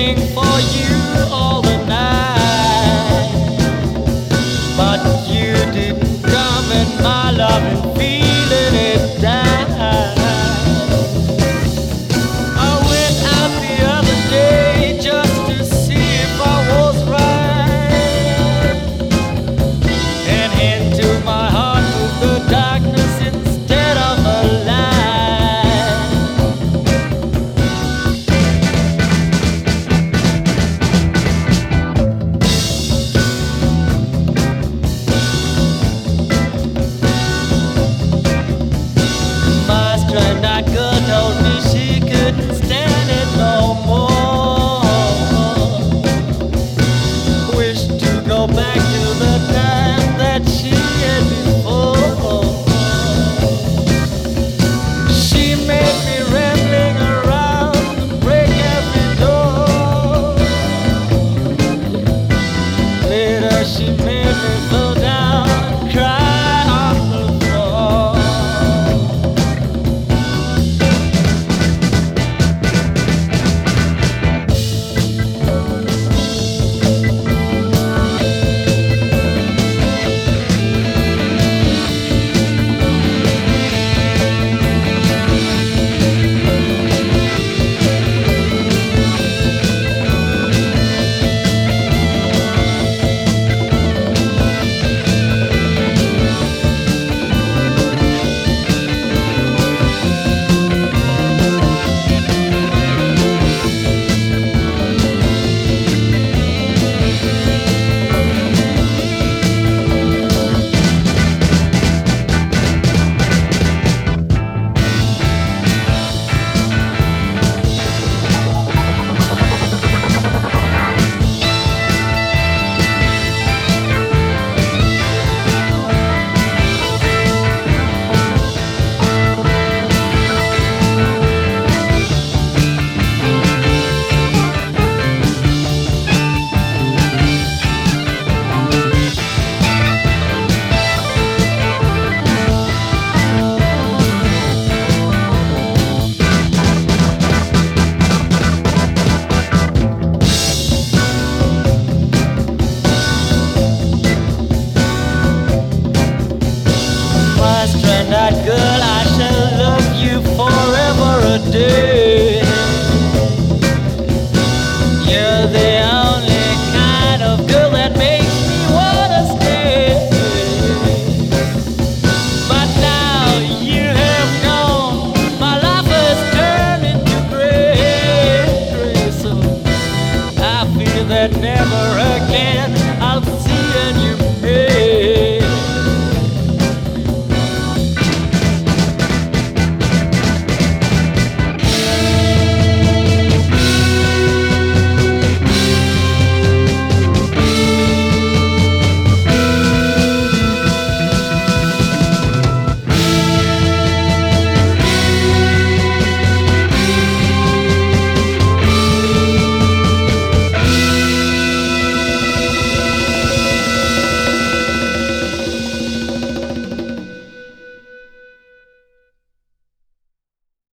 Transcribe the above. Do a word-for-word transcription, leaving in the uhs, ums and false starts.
waiting for you all the night, but you didn't come and my love and feeling it died. I went out the other day just to see if I was right, and into my heart moved the darkness instead of the light. My stranded girl told me she couldn't stand it no more. Wished to go back to the time that she had before. She made me rambling around and break every door. Later she made me fall down and cry on the floor. My stranded girl, I shall love you forever a day.